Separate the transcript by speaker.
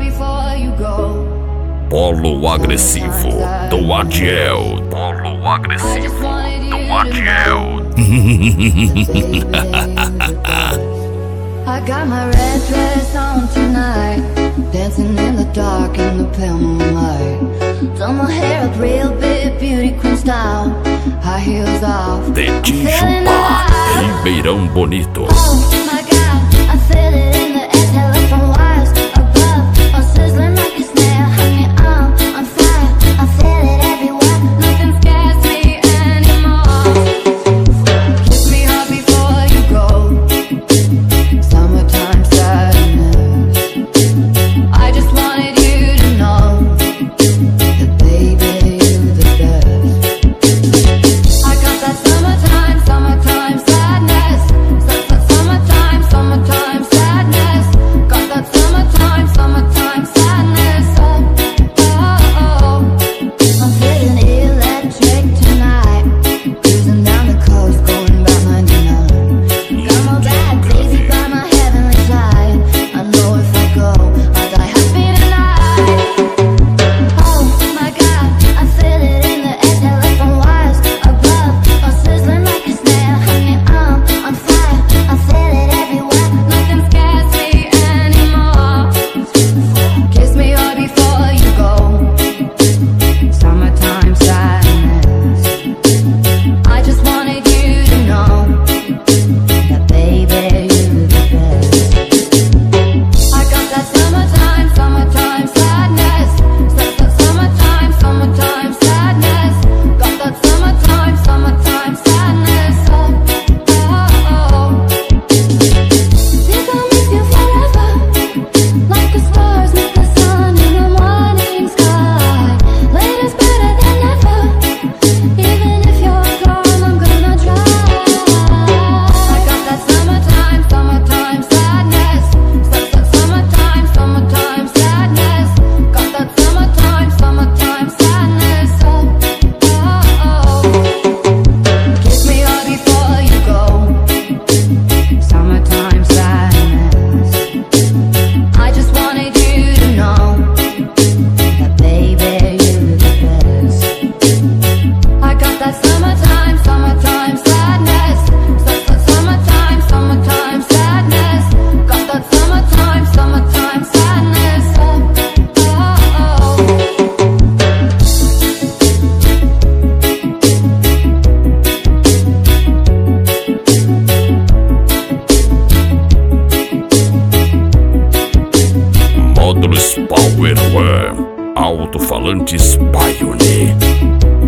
Speaker 1: Polo agressivo do Adiel. Polo agressivo do Adiel.
Speaker 2: I got my red dress on tonight, dancing in the dark in the pale moonlight. Done my hair up real big, beauty queen style, high heels off.
Speaker 1: Tetijupá, Ribeirão Bonito.
Speaker 2: Oh my God, I feel it in the air, telephone wires above, all sizzling like a snare. Honey, I'm on fire, I feel it everywhere. Nothing scares me anymore. Kiss me hard before you go. Summertime sadness. I just wanted you to know that baby, you're the best. I got that summertime sadness. Summertime sadness. Got that summertime sadness. Oh. I'm feeling electric tonight, cruising down the coast, going about 99. Got my bad baby by my heavenly side. I know if I go, I'll die happy tonight. Oh my God, I feel it in the air, telephone wires above, all sizzling like a snare. Honey, I'm on fire, I feel it everywhere. Nothing scares me anymore. Kiss me hard before you go. Summertime sadness. I just wanted you to know that baby, you're the best. I got that summertime sadness. Summertime sadness. Got that summertime sadness. Oh. Think I'll miss you forever, like the stars meet the sun in the morning sky. Later's better than ever. Even if you're gone, I'm gonna try. I got that summertime sadness. Summertime sadness. Got that summertime sadness. Oh. Kiss me hard before you go. Summertime sadness. I just wanted you to know that baby, you're the best. I got that summertime sadness. Summertime sadness. Got that summertime sadness. Oh.
Speaker 1: Módulos Power One. Alto-falantes Pioneer.